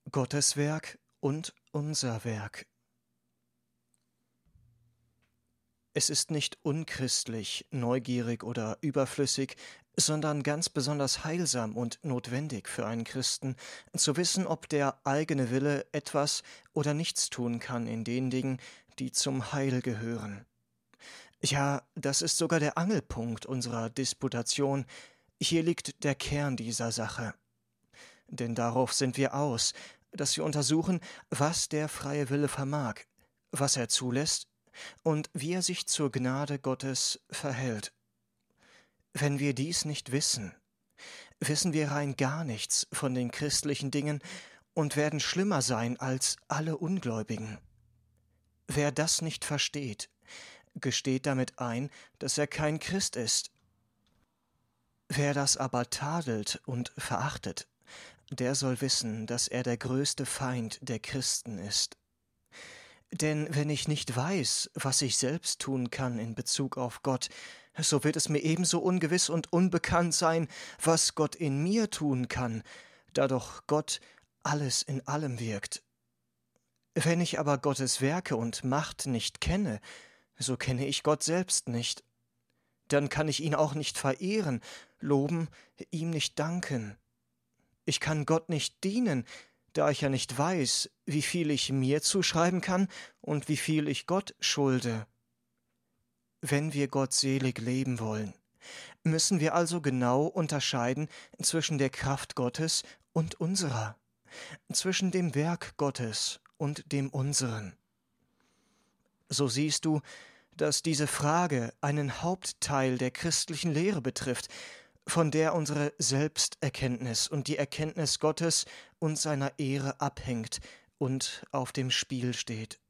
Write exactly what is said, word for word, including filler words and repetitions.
Gottes Werk und unser Werk. Es ist nicht unchristlich, neugierig oder überflüssig, sondern ganz besonders heilsam und notwendig für einen Christen, zu wissen, ob der eigene Wille etwas oder nichts tun kann in den Dingen, die zum Heil gehören. Ja, das ist sogar der Angelpunkt unserer Disputation. Hier liegt der Kern dieser Sache. Denn darauf sind wir aus, dass wir untersuchen, was der freie Wille vermag, was er zulässt und wie er sich zur Gnade Gottes verhält. Wenn wir dies nicht wissen, wissen wir rein gar nichts von den christlichen Dingen und werden schlimmer sein als alle Ungläubigen. Wer das nicht versteht, gesteht damit ein, dass er kein Christ ist. Wer das aber tadelt und verachtet, der soll wissen, dass er der größte Feind der Christen ist. Denn wenn ich nicht weiß, was ich selbst tun kann in Bezug auf Gott, so wird es mir ebenso ungewiss und unbekannt sein, was Gott in mir tun kann, da doch Gott alles in allem wirkt. Wenn ich aber Gottes Werke und Macht nicht kenne, so kenne ich Gott selbst nicht. Dann kann ich ihn auch nicht verehren, loben, ihm nicht danken. Ich kann Gott nicht dienen, da ich ja nicht weiß, wie viel ich mir zuschreiben kann und wie viel ich Gott schulde. Wenn wir gottselig leben wollen, müssen wir also genau unterscheiden zwischen der Kraft Gottes und unserer, zwischen dem Werk Gottes und dem unseren. So siehst du, dass diese Frage einen Hauptteil der christlichen Lehre betrifft, von der unsere Selbsterkenntnis und die Erkenntnis Gottes und seiner Ehre abhängt und auf dem Spiel steht.